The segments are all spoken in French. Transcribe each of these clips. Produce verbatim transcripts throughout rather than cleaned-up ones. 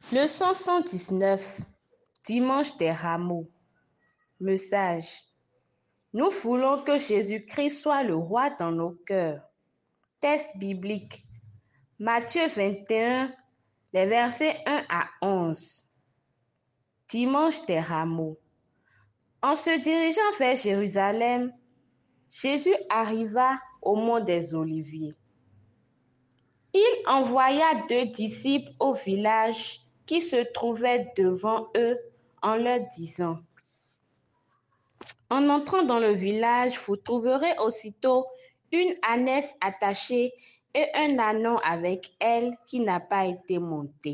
Leçon cent dix-neuf. Dimanche des Rameaux. Message. Nous voulons que Jésus-Christ soit le roi dans nos cœurs. Texte biblique. Matthieu vingt et un, les versets un à onze. Dimanche des Rameaux. En se dirigeant vers Jérusalem, Jésus arriva au mont des Oliviers. Il envoya deux disciples au village qui se trouvait devant eux en leur disant: En entrant dans le village, vous trouverez aussitôt une ânesse attachée et un ânon avec elle qui n'a pas été monté.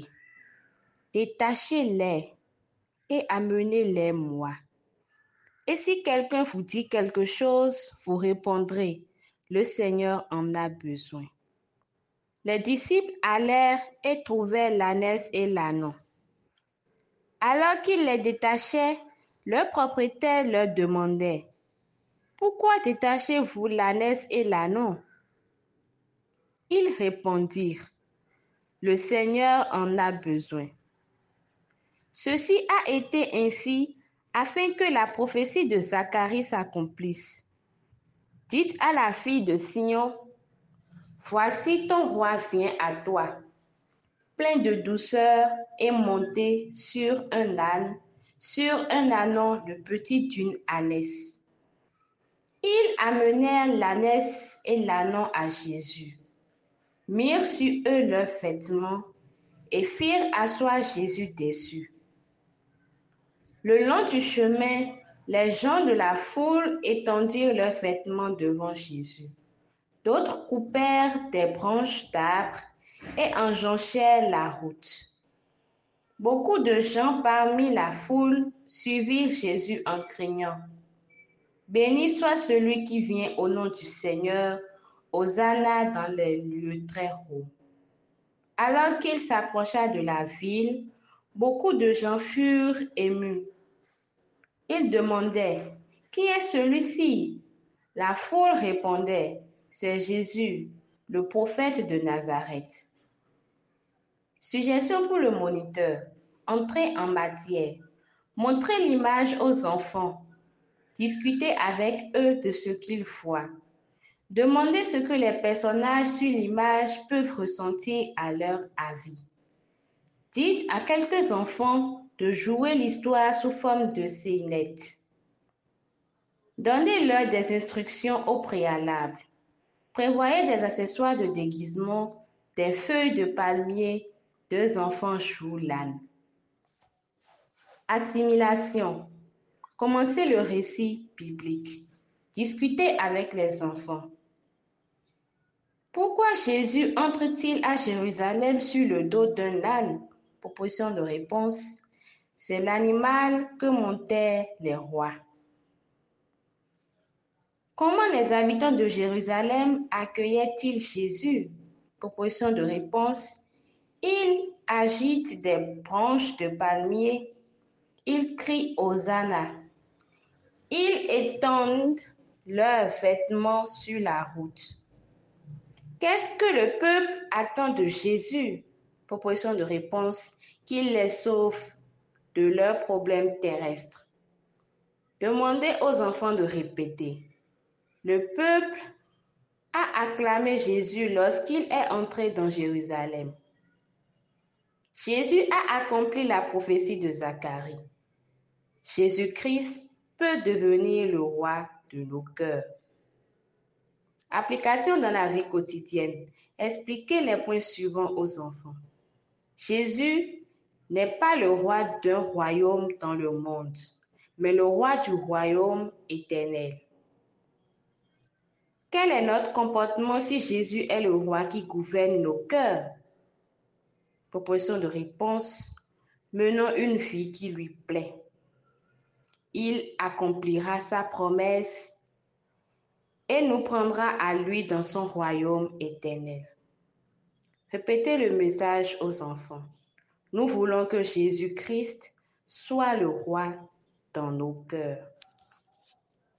Détachez-les et amenez-les-moi. Et si quelqu'un vous dit quelque chose, vous répondrez: Le Seigneur en a besoin. Les disciples allèrent et trouvèrent l'ânesse et l'ânon. Alors qu'ils les détachaient, leur propriétaire leur demandait: Pourquoi détachez-vous l'ânesse et l'ânon? Ils répondirent: Le Seigneur en a besoin. Ceci a été ainsi afin que la prophétie de Zacharie s'accomplisse. Dites à la fille de Sion: Voici ton roi vient à toi, plein de douceur et monté sur un âne, sur un ânon le petit d'une ânesse. Ils amenèrent l'ânesse et l'ânon à Jésus, mirent sur eux leurs vêtements et firent asseoir Jésus dessus. Le long du chemin, les gens de la foule étendirent leurs vêtements devant Jésus. D'autres coupèrent des branches d'arbres et enjonchèrent la route. Beaucoup de gens parmi la foule suivirent Jésus en criant: Béni soit celui qui vient au nom du Seigneur, Hosanna dans les lieux très hauts. Alors qu'il s'approcha de la ville, beaucoup de gens furent émus. Ils demandaient: Qui est celui-ci? La foule répondait: C'est Jésus, le prophète de Nazareth. Suggestion pour le moniteur. Entrez en matière. Montrez l'image aux enfants. Discutez avec eux de ce qu'ils voient. Demandez ce que les personnages sur l'image peuvent ressentir à leur avis. Dites à quelques enfants de jouer l'histoire sous forme de scénettes. Donnez-leur des instructions au préalable. Prévoyez des accessoires de déguisement, des feuilles de palmier, deux enfants jouent l'âne. Assimilation. Commencez le récit biblique. Discutez avec les enfants. Pourquoi Jésus entre-t-il à Jérusalem sur le dos d'un âne? Proposition de réponse. C'est l'animal que montaient les rois. Comment les habitants de Jérusalem accueillaient-ils Jésus? Proposition de réponse. Ils agitent des branches de palmier. Ils crient Hosanna. Ils étendent leurs vêtements sur la route. Qu'est-ce que le peuple attend de Jésus? Proposition de réponse. Qu'il les sauve de leurs problèmes terrestres. Demandez aux enfants de répéter. Le peuple a acclamé Jésus lorsqu'il est entré dans Jérusalem. Jésus a accompli la prophétie de Zacharie. Jésus-Christ peut devenir le roi de nos cœurs. Application dans la vie quotidienne. Expliquez les points suivants aux enfants. Jésus n'est pas le roi d'un royaume dans le monde, mais le roi du royaume éternel. Quel est notre comportement si Jésus est le roi qui gouverne nos cœurs? Proposition de réponse. Menons une vie qui lui plaît. Il accomplira sa promesse et nous prendra à lui dans son royaume éternel. Répétez le message aux enfants. Nous voulons que Jésus-Christ soit le roi dans nos cœurs.